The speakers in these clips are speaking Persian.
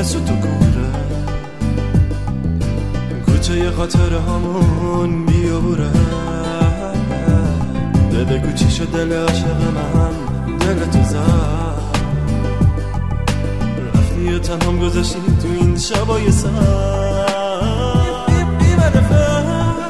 سو تو کوره کوچه خاطر همون بیابوره بگو چی شد دل عاشق من دل تو زد رفتی و تنهام گذاشتی تو این شبای سر بی معرفت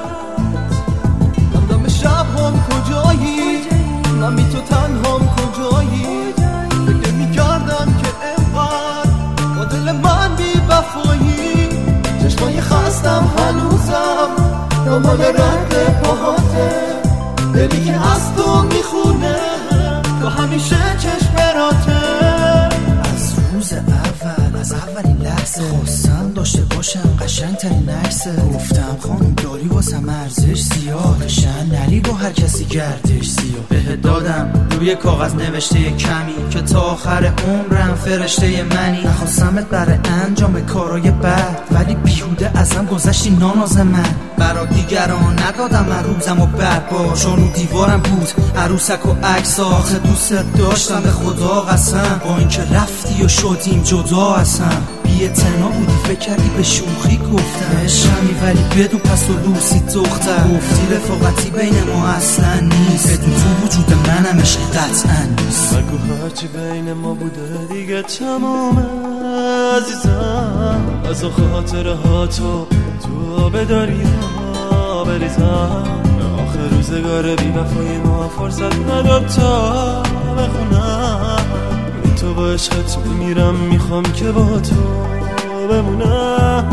دم شب هم کجایی من بی تو تنهام کجایی فکر میکردم که اینقدر با دل من بی وفایی چشمای خستم هنوزم دنبال رد پاهاته دلی که از تو میخونه تو همیشه چشمراته از روز اول از اولین لحظه خواستم داشته باشم قشنگ ترین عکسه گفتم خانم داری واسم ارزش زیاد شن نری با هر کسی گردش زیاد بهت دادم روی کاغذ نوشته کمی که تا آخر عمرم فرشته منی نخواستمت برای انجام کارای بد ولی بیهوده ازم گذشتی ناناز من برا دیگران ندادم من روزم و بربا چون رو دیوارم بود عروسک و عکس آخه دوست داشتم به خدا قسم با اینکه رفتی و شدیم جدا اصلا بی‌اعتنا بودی فکر کردی به شوخی گفتم عشقمی ولی بدون پس و لوسی دختر گفتی رفاقتی بین ما اصلا نیست بدون تو وجود منم عشق قطعا نیست بگو هرچی بین ما بوده دیگه تمامه عزیزم از خاطره ها تو آب دریا بریزم آخر روزگار بی وفای ما فرصت نداد تا بخونم تو با عشقت میمیرم میخوام که با تو بمونم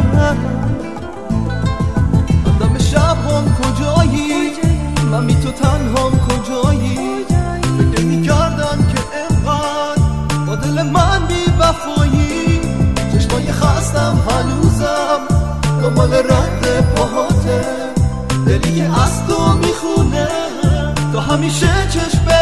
دم شب هم کجایی من بی تو تنهام کجایی فکر میکردم که اینقدر با دل من بی وفایی چشمای خستم هنوزم دنبال رد پاهاته دلی که از تو میخونه تو همیشه چشم